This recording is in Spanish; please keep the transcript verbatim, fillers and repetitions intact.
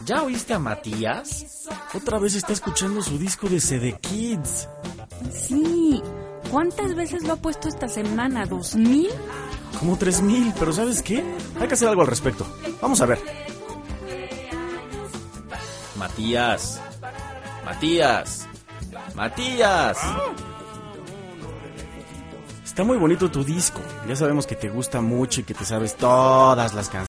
¿Ya oíste a Matías? Otra vez está escuchando su disco de C D Kids. Sí. ¿Cuántas veces lo ha puesto esta semana? ¿Dos mil? Como tres mil, pero ¿sabes qué? Hay que hacer algo al respecto. Vamos a ver. Matías. Matías. Matías. Está muy bonito tu disco. Ya sabemos que te gusta mucho y que te sabes todas las canciones.